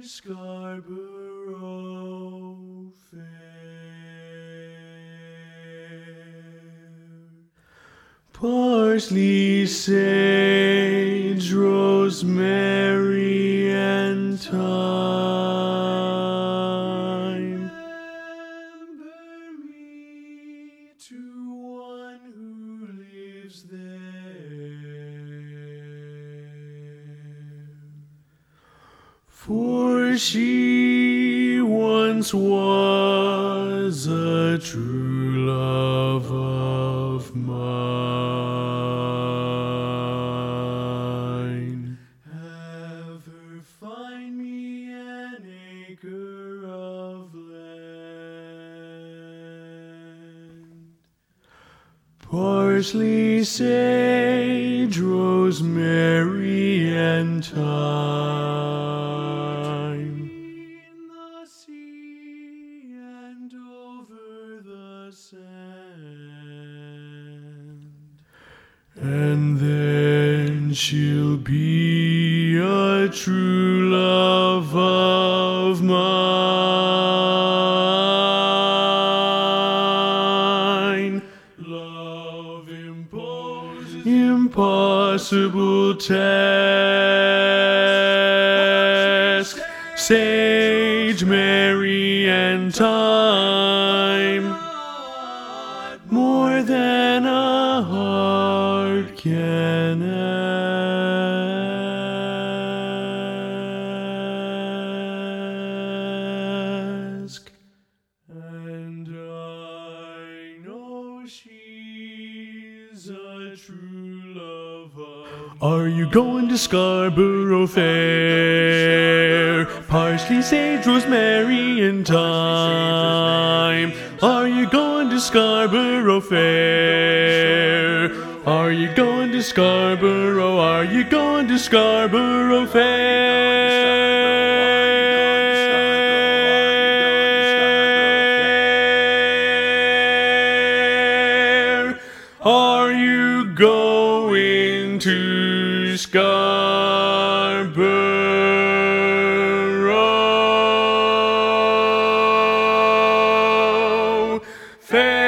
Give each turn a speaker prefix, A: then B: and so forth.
A: Scarborough Fair. Parsley, sage, rosemary, and thyme. Remember me to one who lives there. For she once was a true love of mine. Have her find me an acre of land. Parsley, sage, rosemary, and thyme. In the sea and over the sand. And then she'll be a true love of mine. Love imposes impossible task. Sage, Mary, and thyme. More than a heart can ask. And I know she's a true love of. Are you going to Scarborough Fair? Parsley, sage, rosemary, and thyme. Are you going to Scarborough Fair? Are you going to Scarborough? Are you going to Scarborough Fair? Are you going to Scarborough Fair?